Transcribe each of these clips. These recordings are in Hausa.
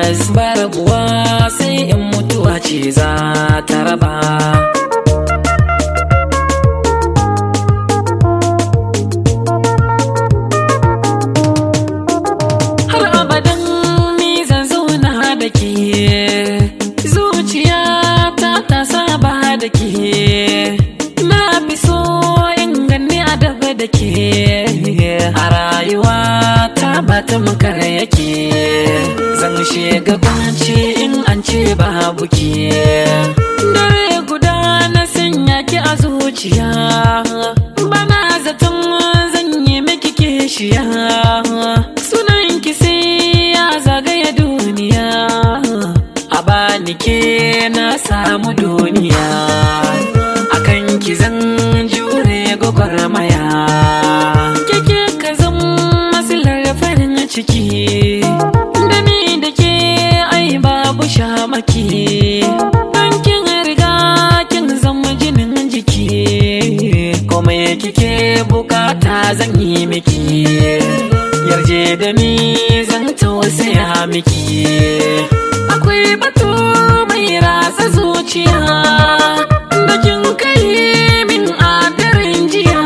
tabbas ba rabuwa sai in mutuwa ce za ta raba. Har abadan ni zan zauna da ke, zuciya ta saba da ke, na fi so in ganni a daba da ke, a rayuwa ta bata makar yake, zan shiga kwanci in an ce babu ke. Dare guda na sanya ki a zuciya, bana zaton zan yi miki kishiya, sunan ki sai ya zagaya duniya, a bani ke na samu duniya, akan ki zan jure gwagwarmaya, keke ka zan masilar farin ciki, da ni da ke ai babu shamaki, dan kin riga kin zama jinin jiki, komai kike bukata zan yi miki, yarje da ni zan tausaya miki. Akwai batu mai ratsa zuciya da kin kai min a daren jiya,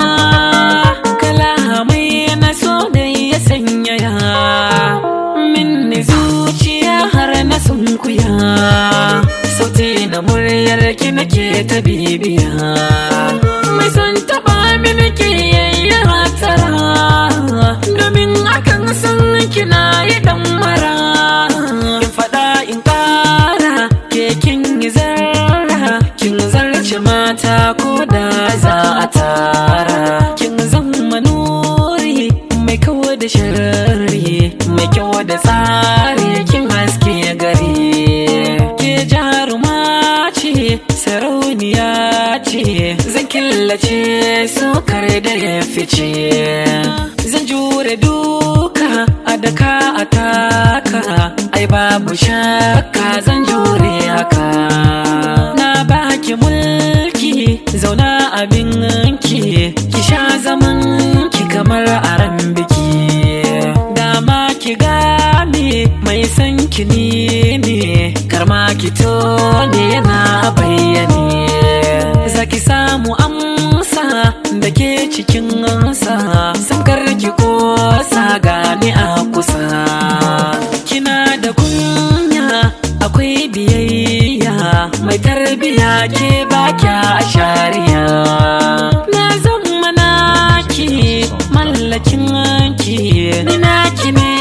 kalamai na so da ya sanyaya min zuciya har na sunkuya, sauti na muryar ki nake ta bibiya, mai son taba mini ke yayi hatara, domin akan san kina yi dan mara, in fada in kara ke kin yi zarra, kin zarce mata ko da za a tara, kin zama nuri mai kawo da sharri, mai kyau da tsari, kin haske gari, ke jaruma ce sarauniya ce, zan killace sokar da ya fice, zan jure duka a daka a taka, ai babu shakka zan jure haka, na baki mulki zauna abinki, ki sha zaman ki kamar aran biki, dama ki gane mai san ki ne, karma ki tone yana bayyane, zaki samu amsa da ke cikin sa, samkar ki kosa gane a kusa, kina da kunya akwai biyayya, mai tarbiya ke bakya a shariya, na zama naki mallakin ki, ni naki ne